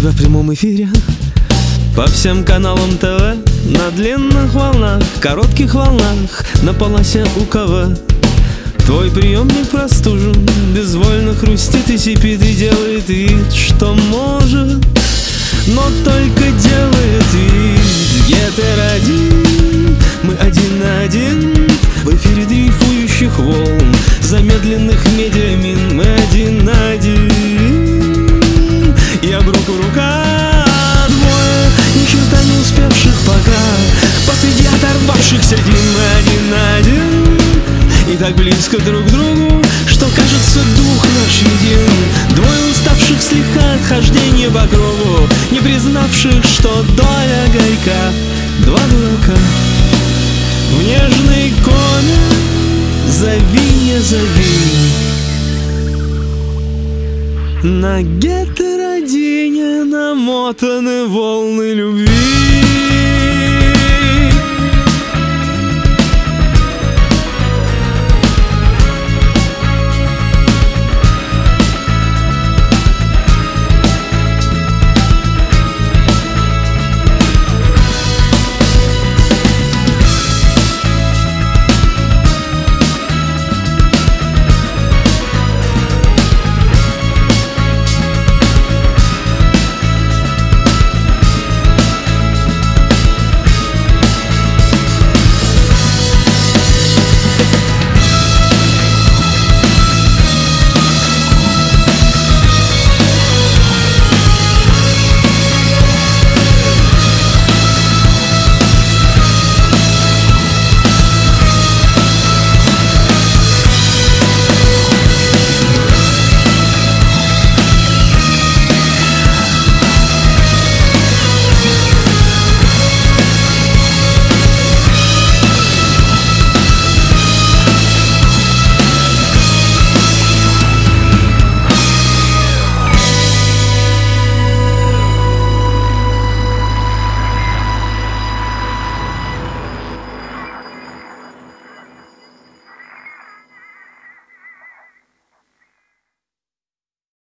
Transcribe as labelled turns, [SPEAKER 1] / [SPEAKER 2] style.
[SPEAKER 1] тебя в прямом эфире по всем каналам ТВ, на длинных волнах, коротких волнах, на полосе УКВ. Твой приемник простужен, безвольно хрустит и сипит, и делает вид, что может, но только делает вид. Гетер-1, мы один на один в эфире дрейфующих волн, замедленных медиамин. Мы один на один, я в руку рука. Двое, ни черта не успевших пока, посреди оторвавшихся дней. Мы один на один, и так близко друг к другу, что кажется дух наш един. Двое уставших слегка от хождения по кругу, не признавших, что доля горька. Два дурака в нежной коме, зови, не зови. На гетеродине намотаны волны любви.